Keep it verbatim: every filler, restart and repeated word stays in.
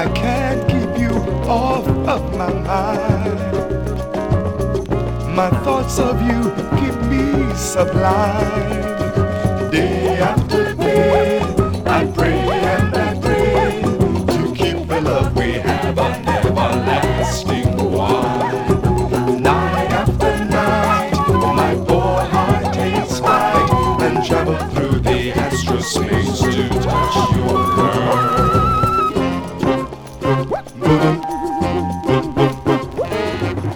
I can't keep you off of my mind. My thoughts of you keep me sublime. Day after day, I pray and I pray to keep the love we have on.